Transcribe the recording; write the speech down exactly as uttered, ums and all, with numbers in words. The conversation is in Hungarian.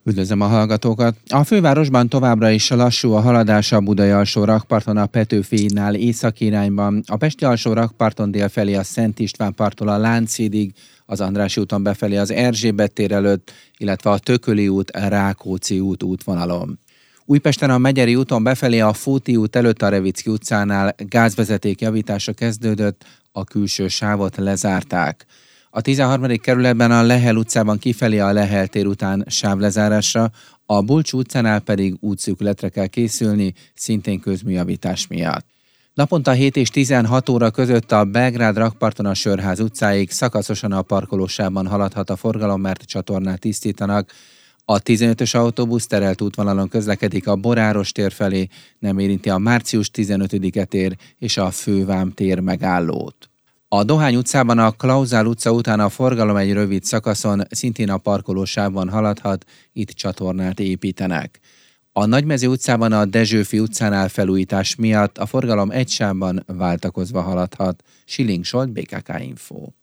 Üdvözlöm a hallgatókat! A fővárosban továbbra is lassú a haladás a Budai alsó rakparton a Petőfi hídnál északi irányban, a Pesti alsó rakparton délfelé a Szent István parttól a Lánchídig, az Andrássy úton befelé az Erzsébet tér előtt, illetve a Tököli út, Rákóczi út útvonalon. Újpesten a Megyeri úton befelé a Fóti út előtt a Revicki utcánál gázvezeték javítása kezdődött, a külső sávot lezárták. A tizenharmadik kerületben a Lehel utcában kifelé a Lehel tér után sávlezárásra, a Bulcsú utcánál pedig útszűkületre kell készülni, szintén közműjavítás miatt. Naponta hét és tizenhat óra között a Belgrád rakparton a Sörház utcáig szakaszosan a parkolósávban haladhat a forgalom, mert csatornát tisztítanak. A tizenötös autóbusz terelt útvonalon közlekedik a Boráros tér felé, nem érinti a Március tizenötödike tér és a Fővám tér megállót. A Dohány utcában a Klauzál utca után a forgalom egy rövid szakaszon szintén a parkolósávban haladhat, itt csatornát építenek. A Nagymező utcában a Dezsőfi utcánál felújítás miatt a forgalom egy sávban váltakozva haladhat. Schilling Zsolt, bé ká ká Info.